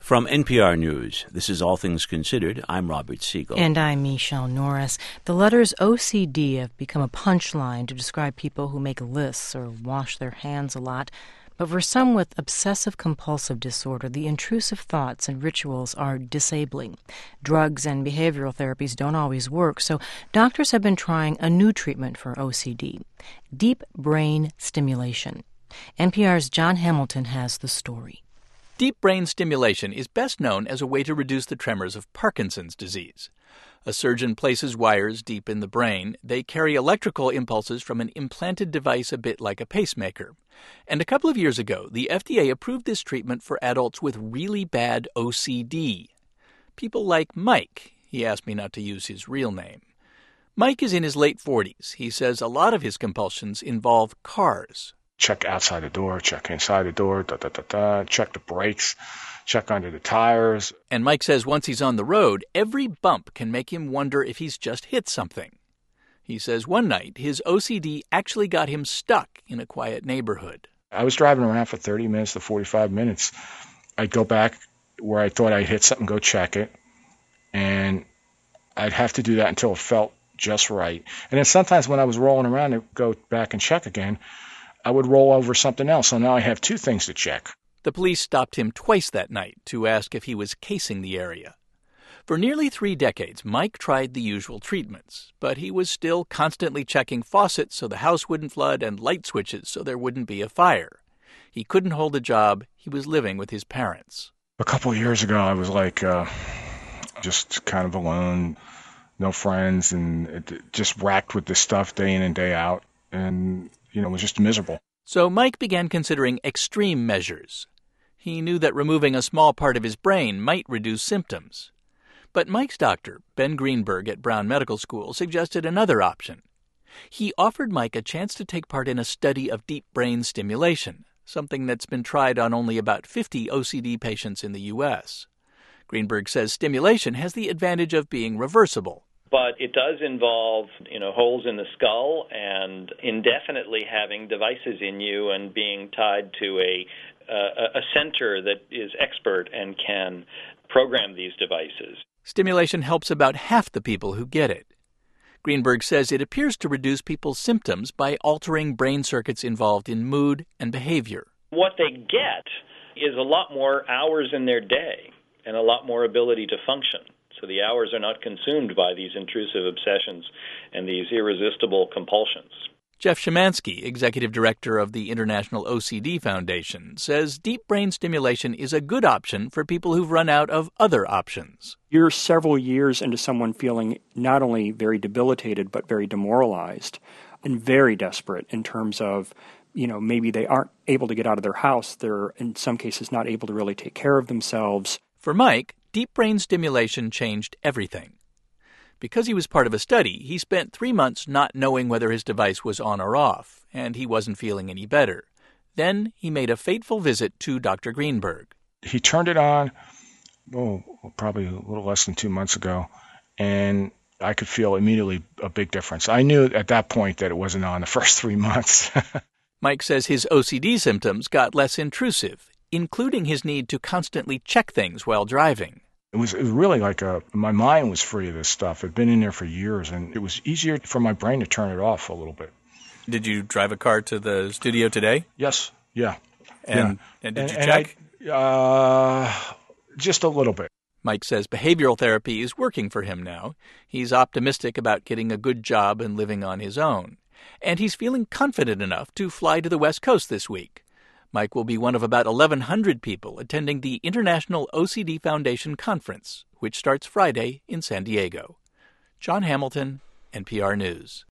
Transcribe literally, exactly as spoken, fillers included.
From N P R News, this is All Things Considered. I'm Robert Siegel. And I'm Michelle Norris. The letters O C D have become a punchline to describe people who make lists or wash their hands a lot. But for some with obsessive-compulsive disorder, the intrusive thoughts and rituals are disabling. Drugs and behavioral therapies don't always work, so doctors have been trying a new treatment for O C D, deep brain stimulation. N P R's Jon Hamilton has the story. Deep brain stimulation is best known as a way to reduce the tremors of Parkinson's disease. A surgeon places wires deep in the brain. They carry electrical impulses from an implanted device a bit like a pacemaker. And a couple of years ago, the F D A approved this treatment for adults with really bad O C D. People like Mike. He asked me not to use his real name. Mike is in his late forties. He says a lot of his compulsions involve cars. Check outside the door, check inside the door, da da da da, check the brakes, check under the tires. And Mike says once he's on the road, every bump can make him wonder if he's just hit something. He says one night his O C D actually got him stuck in a quiet neighborhood. I was driving around for thirty minutes to forty-five minutes. I'd go back where I thought I'd hit something, go check it, and I'd have to do that until it felt just right. And then sometimes when I was rolling around to go back and check again, I would roll over something else, so now I have two things to check. The police stopped him twice that night to ask if he was casing the area. For nearly three decades, Mike tried the usual treatments, but he was still constantly checking faucets so the house wouldn't flood and light switches so there wouldn't be a fire. He couldn't hold a job. He was living with his parents. A couple of years ago, I was like uh, just kind of alone, no friends, and it just racked with this stuff day in and day out. And you know, it was just miserable. So Mike began considering extreme measures. He knew that removing a small part of his brain might reduce symptoms. But Mike's doctor, Ben Greenberg at Brown Medical School, suggested another option. He offered Mike a chance to take part in a study of deep brain stimulation, something that's been tried on only about fifty O C D patients in the U S. Greenberg says stimulation has the advantage of being reversible. But it does involve, you know, holes in the skull and indefinitely having devices in you and being tied to a uh, a center that is expert and can program these devices. Stimulation helps about half the people who get it. Greenberg says it appears to reduce people's symptoms by altering brain circuits involved in mood and behavior. What they get is a lot more hours in their day and a lot more ability to function. So the hours are not consumed by these intrusive obsessions and these irresistible compulsions. Jeff Szymanski, executive director of the International O C D Foundation, says deep brain stimulation is a good option for people who've run out of other options. You're several years into someone feeling not only very debilitated, but very demoralized and very desperate in terms of, you know, maybe they aren't able to get out of their house. They're, in some cases, not able to really take care of themselves. For Mike, deep brain stimulation changed everything. Because he was part of a study, he spent three months not knowing whether his device was on or off, and he wasn't feeling any better. Then he made a fateful visit to Doctor Greenberg. He turned it on, oh, probably a little less than two months ago, and I could feel immediately a big difference. I knew at that point that it wasn't on the first three months. Mike says his O C D symptoms got less intrusive, including his need to constantly check things while driving. It was, it was really like a, my mind was free of this stuff. It had been in there for years, and it was easier for my brain to turn it off a little bit. Did you drive a car to the studio today? Yes, yeah. And, yeah. and did and, you and check? I, uh, just a little bit. Mike says behavioral therapy is working for him now. He's optimistic about getting a good job and living on his own. And he's feeling confident enough to fly to the West Coast this week. Mike will be one of about eleven hundred people attending the International O C D Foundation Conference, which starts Friday in San Diego. Jon Hamilton, N P R News.